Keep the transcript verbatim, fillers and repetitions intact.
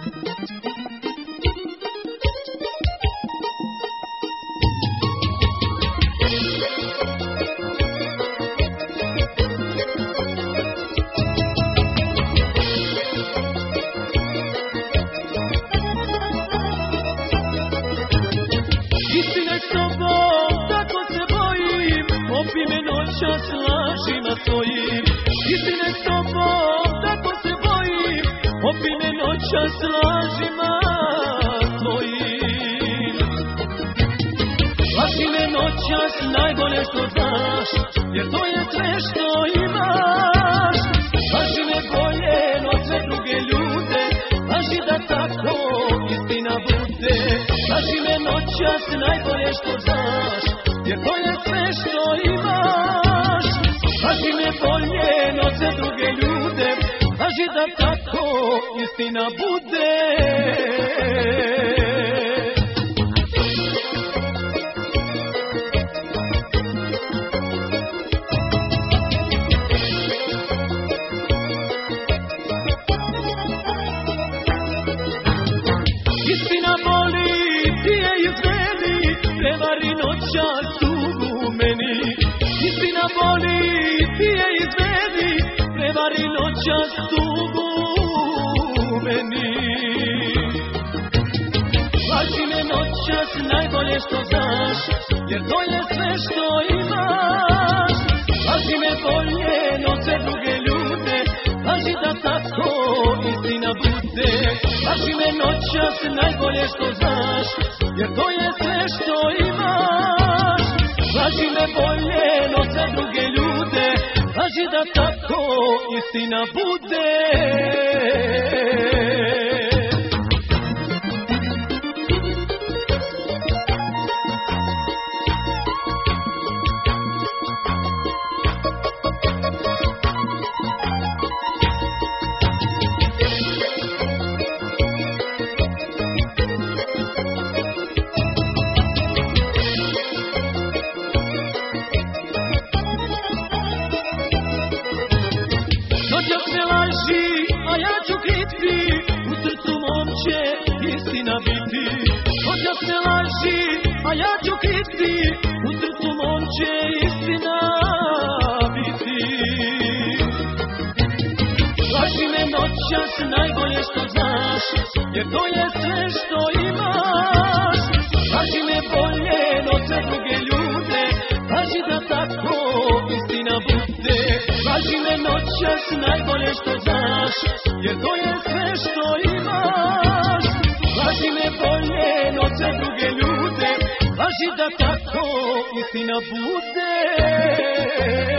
noćas lažima tvojim, istine s tobom, tako se bojim, opi me noćas lažima tvojim. Laži me noćas najbolje što znaš, jer to je sve što imaš. Laži me bolje no sve druge ljude, laži da tako istina bude. Laži me noćas najbolje što znaš, jer to je sve što imaš. Laži me bolje no sve druge ljude, laži da tako istina bude. Istina boli, ti je izvedi, prevari noćas tugu meni. Istina boli, ti je izvedi, prevari noćas tugu meni. Laži me noćas najbolje što znaš, jer to je sve što imaš. Laži me bolje no sve druge ljude, laži da tako istina bude. Laži me noćas najbolje što znaš, jer to je sve što imaš. Laži me bolje no sve druge ljude, laži da tako istina bude. Noćas me laži, a ja ću kriti, u srcu mom će istina biti. Noćas me laži, a ja ću kriti, u srcu mom će istina biti. Laži me noćas najbolje što znaš, jer to je sve što imaš. Laži me bolje no sve druge ljude, laži da tako istina bude. Laži me noćas najbolje što znaš, jer to je sve što imaš. Laži me bolje no sve druge ljude, laži da tako istina bude.